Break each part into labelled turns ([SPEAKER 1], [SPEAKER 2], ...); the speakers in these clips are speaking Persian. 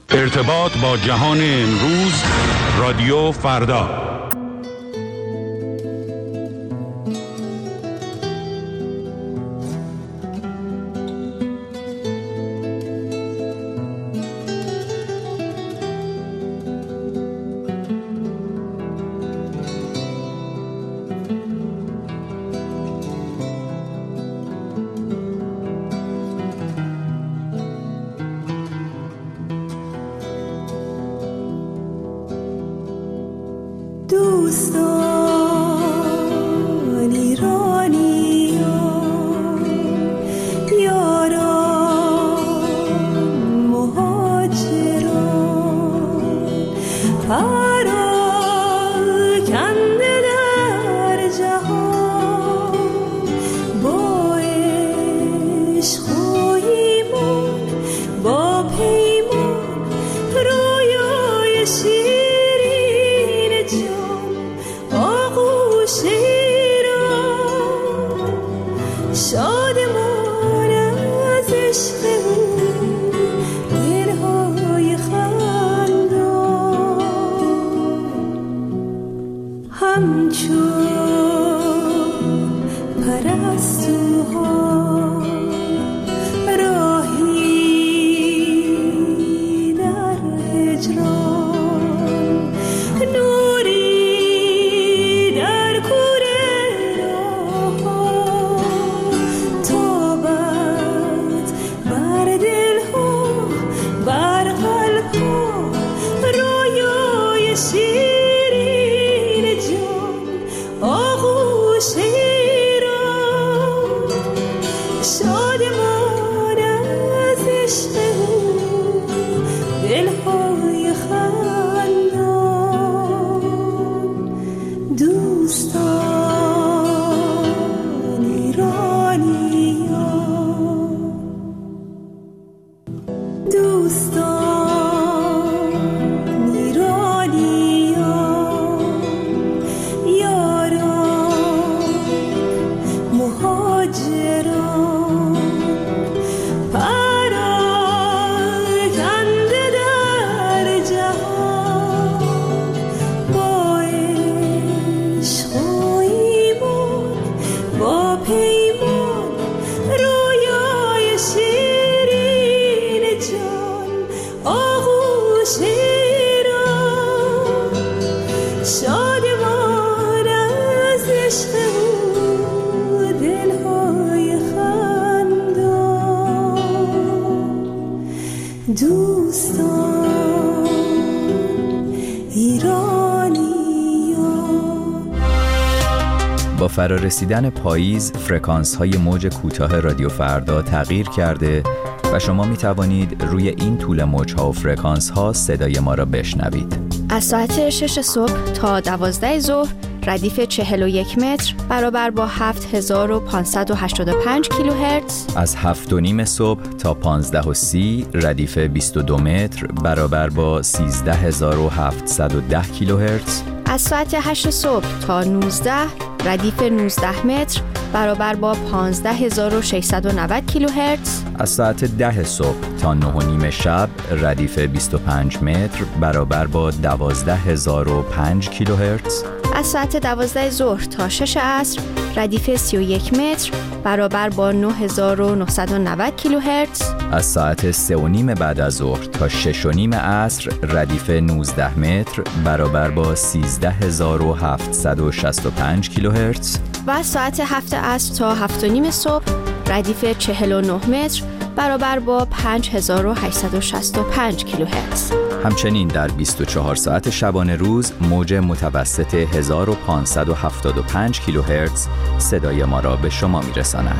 [SPEAKER 1] ارتباط با جهان امروز، رادیو فردا.
[SPEAKER 2] دوستان ایرانیان، یاران مهاجران، پراکنده در جهان، با عشق و ایمان، با پیمان، رویای شیرین جان، آغوش ایران، شادمان از عشق او، دلهای خندان، همچون پرستوها راهی در هجران، نوری در کوره راه‌ها، تابد بر دل‌ها، بر قلب‌ها، رویای شیرین جان، آغوش ایران، شادمان از عشق او، دلهای خندان، دوستان ایرانیان، دوستان ایرانیان، یاران مهاجران، پراکنده در جهان، با عشق و ایمان، با پیمان، رویای شیرین جان، آغوش ایران، شادمان از عشق او، دلهای خندان، دوستان ایرانیان.
[SPEAKER 3] با فرارسیدن پاییز فرکانس‌های موج کوتاه رادیو فردا تغییر کرده و شما می توانید روی این طول موج‌ها و فرکانس‌ها صدای ما را بشنوید.
[SPEAKER 4] از ساعت 6 صبح تا 12 ظهر ردیف 41 متر برابر با 7585 کیلوهرتز.
[SPEAKER 3] از 7:30 صبح تا 15:30 ردیف 22 متر برابر با 13710 کیلوهرتز.
[SPEAKER 4] از ساعت 8 صبح تا 19 ردیف 19 متر برابر با 15690 کیلوهرتز.
[SPEAKER 3] از ساعت 10 صبح تا 9:30 شب ردیف 25 متر برابر با 12005 کیلوهرتز.
[SPEAKER 4] از ساعت 12 ظهر تا 6 عصر ردیف 31 متر برابر با 9990 کیلوهرتز.
[SPEAKER 3] از ساعت 3:30 بعد از ظهر تا 6:30 عصر ردیف 19 متر برابر با 13765 کیلوهرتز.
[SPEAKER 4] و از ساعت 7 عصر تا 7:30 صبح ردیف 49 متر برابر با 5865 کیلوهرتز.
[SPEAKER 3] همچنین در 24 ساعت شبانه روز موج متوسط 1575 کیلوهرتز صدای ما را به شما می‌رساند.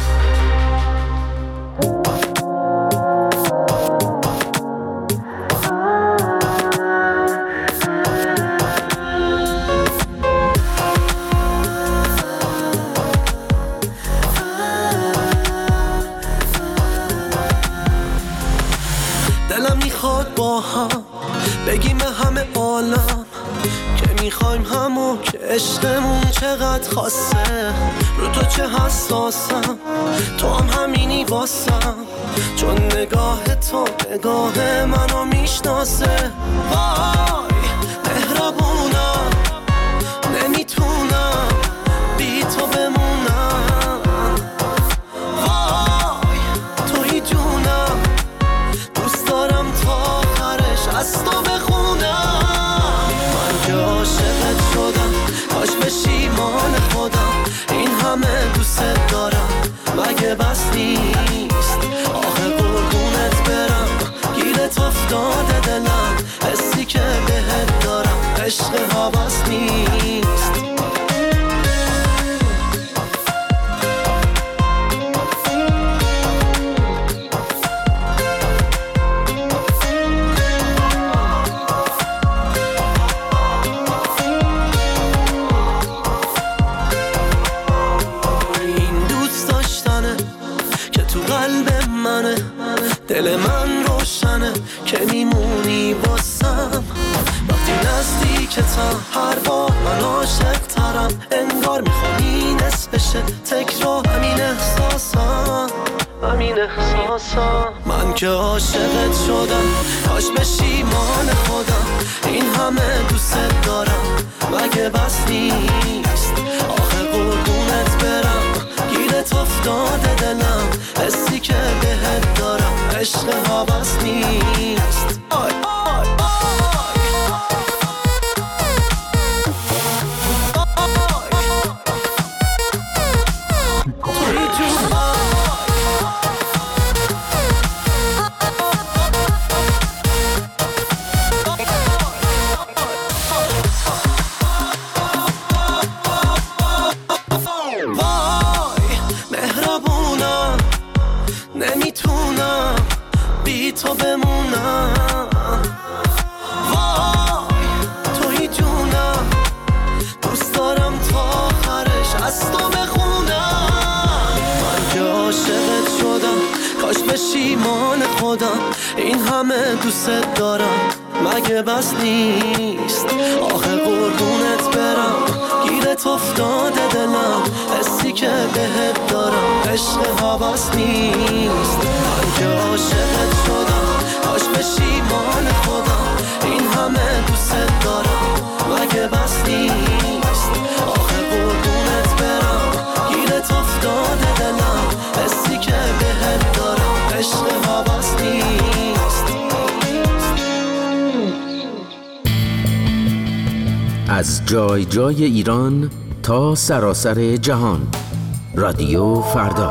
[SPEAKER 5] دلم میخواد با هم بگیم همه عالم که نمیخوایم همون که عشقمون چقدر خاصه. رو تو چه حساسم، تو هم همینی واسم، چون نگاه تو نگاه منو میشناسه. وای مهربونم، نمیتونم بی تو بمونم. وای توی جونم، دوست دارم تا آخرش از تو بخونم. من که عاشقت شدم، کاش بشیمان خودم. این همه دوست دارم مگه بس نیست؟ آخه قربونت برم، گیرت افتاده دلم. حسی که بهت دارم عشق هوس نیست. دل من روشنه که میمونی واسم وقتی نزدیکتم. هر بار من عاشق ترم، انگار میخوام این بشه تکرار. همین احساسم، همین احساسم. من که عاشقت شدم، کاش بشیمان خودم. این همه دوست دارم مگه بس نیست؟ آخه قربونت برم، گیرت افتاده دلم. حسی که بهت دارم عشق هوس نیست. آی آی تو بمونم. وای توی جونم، دوست دارم تا آخرش از تو بخونم. من که عاشقت شدم، کاش بشیمان خودم. این همه دوست دارم مگه بس نیست؟ آخه قربونت برم، گیرت افتاده دلم. حسی که بهت دارم عشق هوس نیست. من که عاشقت شدم، کاش بشیمان خودم. این همه دوست دارم مگه بس نیست؟ آخه قربونت برم، گیرت افتاده دلم. حسی که بهت دارم عشق هوس نیست.
[SPEAKER 6] از جای جای ایران تا سراسر جهان، رادیو فردا.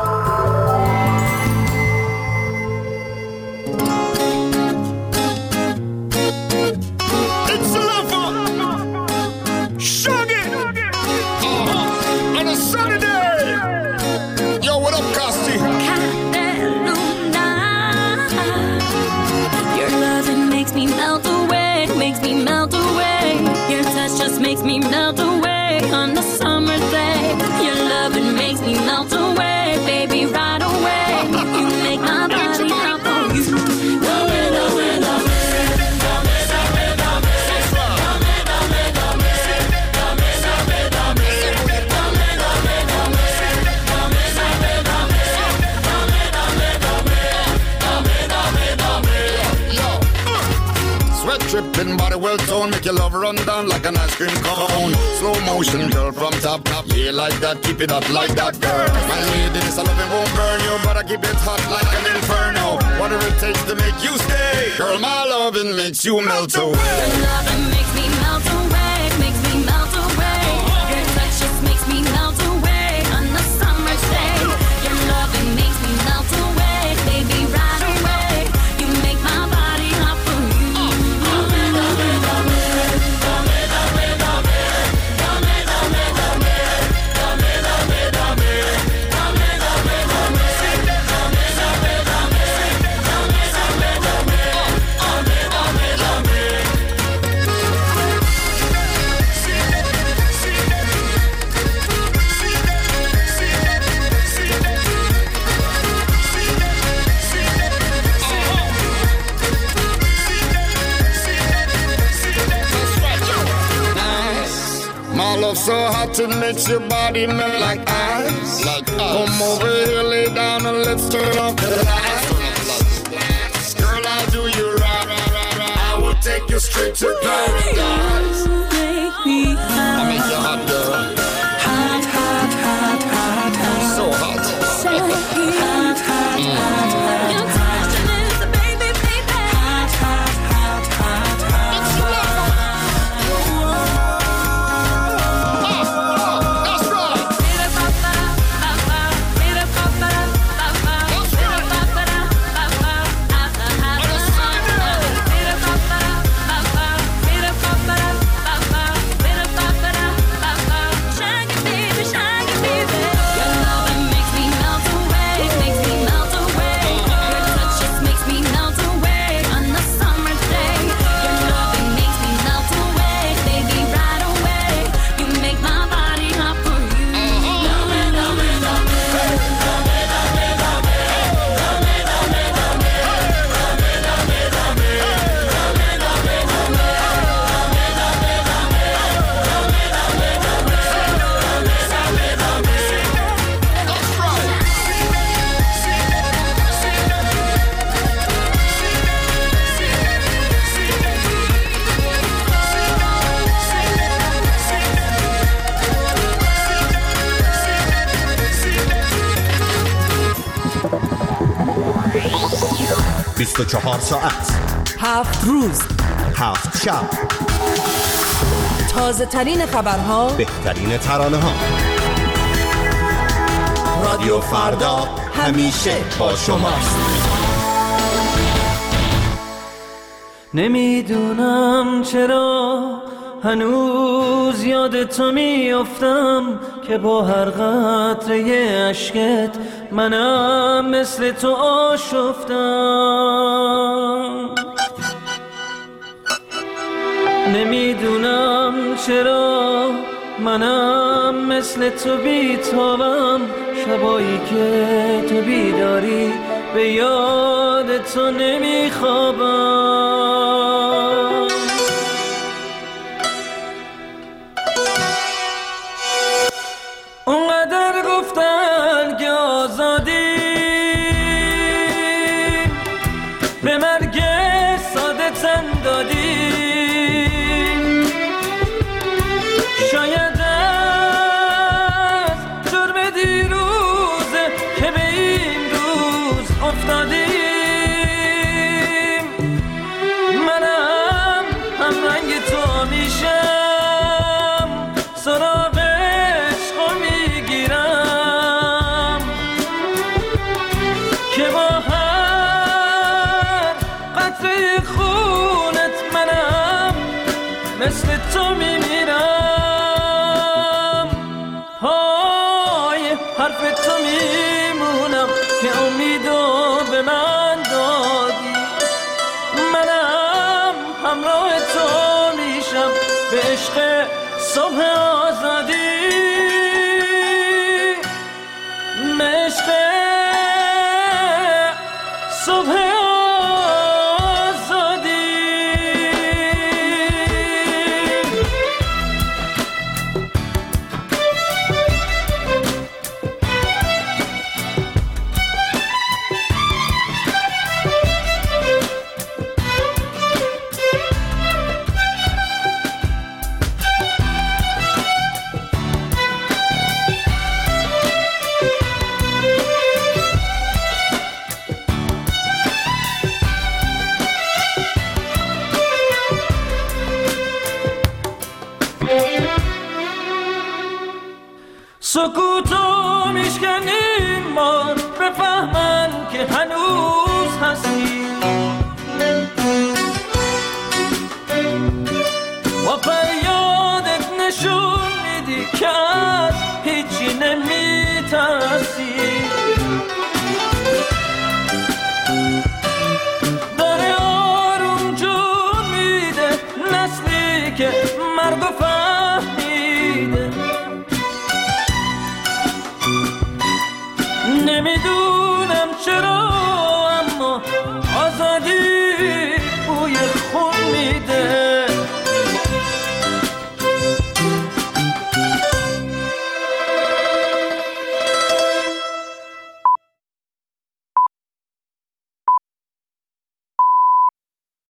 [SPEAKER 7] Makes me melt away on the summer day. Your loving makes me melt away, baby, right away. You make my body hop on you. Dame, dame, dame. Dame, dame, dame. Dame, dame, dame. Dame, dame, dame. Dame, dame, dame. Dame, dame, dame. Dame, dame, dame. Dame, dame, dame. Yo.
[SPEAKER 8] Sweat dripping, body well toned, make your love run down like an ice cream cone. Slow motion, girl, from top, yeah, like that, keep it up like that, girl. My lady, this I love it won't burn you, but I keep it hot like an inferno. Whatever it takes to make you stay, girl, my loving makes you melt away.
[SPEAKER 7] Your loving makes me melt away, makes me melt away. Your touch just makes me melt away on the summer's day. Your loving makes me melt away, baby, right away. You make my body hop for you. Dame, dame, dame. Dame, dame, dame. Dame, dame, dame. Dame, dame, dame. Dame, dame, dame. Dame, dame, dame. Dame, dame, dame. Dame, dame, dame.
[SPEAKER 8] so hot it makes your body melt like ice. Come over here, lay down and let's turn off the lights. Girl, I'll do you right. I will take you straight to paradise. I make you hot, girl.
[SPEAKER 2] Hot, hot, hot, hot, hot.
[SPEAKER 8] So hot.
[SPEAKER 2] So hot, hot, hot, hot. Your passion is the baby, baby. Hot, hot, hot, hot, hot.
[SPEAKER 8] That's right.
[SPEAKER 7] Shaggy baby, shaggy baby. Your loving makes me melt away, makes me melt away. Your touch just makes me melt away on a summer day. Your loving makes me melt away, baby, right away. You make my body hot for you. Love it, love it, love it.
[SPEAKER 9] بیست و 24 ساعت
[SPEAKER 10] 7 روز
[SPEAKER 9] 7 شب
[SPEAKER 10] تازه ترین خبرها
[SPEAKER 9] بهترین ترانه ها رادیو فردا همیشه با شماست.
[SPEAKER 11] نمیدونم چرا هنوز یاد تو میافتم که با هر قطره اشکت منم مثل تو آشفتم. نمیدونم چرا منم مثل تو بیتابم، شبایی که تو بیداری به یاد تو نمیخوابم. اونقدر گفتن که آزادی به مرگ ساده تن دادی، شاید از جرم دیروزه که به این روز افتادیم. منم هم رنگ تو میشم، سراغ عشقو میگیرم که با هر قطره خونت منم مثل تو میمیرم. های حرف تو میمونم که امیدو به من دادی، منم همراه تو میشم به عشق صبح آزادی، عشق صبح آزادی. سکوتو میشکنیم ما بفهم